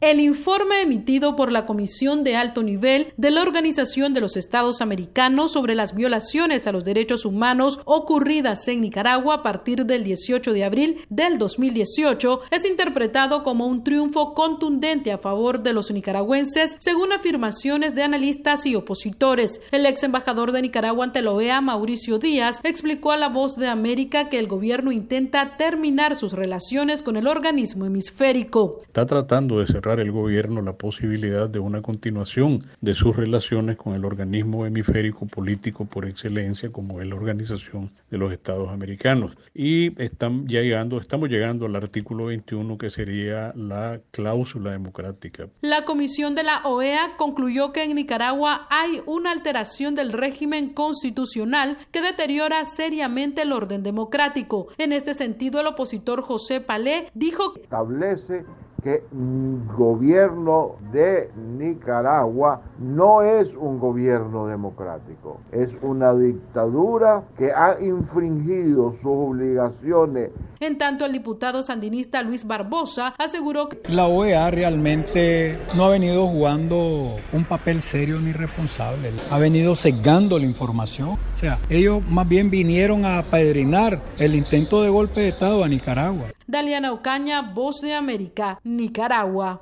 El informe emitido por la Comisión de Alto Nivel de la Organización de los Estados Americanos sobre las violaciones a los derechos humanos ocurridas en Nicaragua a partir del 18 de abril del 2018 es interpretado como un triunfo contundente a favor de los nicaragüenses, según afirmaciones de analistas y opositores. El ex embajador de Nicaragua ante la OEA, Mauricio Díaz, explicó a La Voz de América que el gobierno intenta terminar sus relaciones con el organismo hemisférico. Está tratando de cerrar el gobierno la posibilidad de una continuación de sus relaciones con el organismo hemisférico político por excelencia, como es la Organización de los Estados Americanos. Y estamos llegando al artículo 21, que sería la cláusula democrática. La Comisión de la OEA concluyó que en Nicaragua hay una alteración del régimen constitucional que deteriora seriamente el orden democrático. En este sentido, el opositor José Palé dijo que establece que el gobierno de Nicaragua no es un gobierno democrático, es una dictadura que ha infringido sus obligaciones. En tanto, el diputado sandinista Luis Barbosa aseguró que la OEA realmente no ha venido jugando un papel serio ni responsable, ha venido sesgando la información. O sea, ellos más bien vinieron a apadrinar el intento de golpe de Estado a Nicaragua. Daliana Ocaña, Voz de América, Nicaragua.